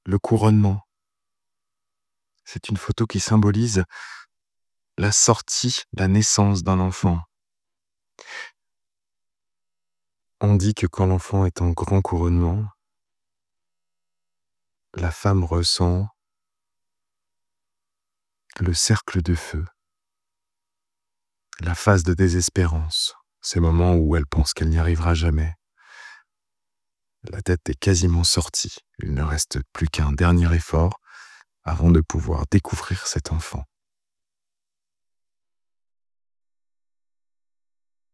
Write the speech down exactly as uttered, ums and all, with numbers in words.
le couronnement. C'est une photo qui symbolise la sortie, la naissance d'un enfant. On dit que quand l'enfant est en grand couronnement, la femme ressent le cercle de feu, la phase de désespérance, ces moments où elle pense qu'elle n'y arrivera jamais. La tête est quasiment sortie, il ne reste plus qu'un dernier effort avant de pouvoir découvrir cet enfant.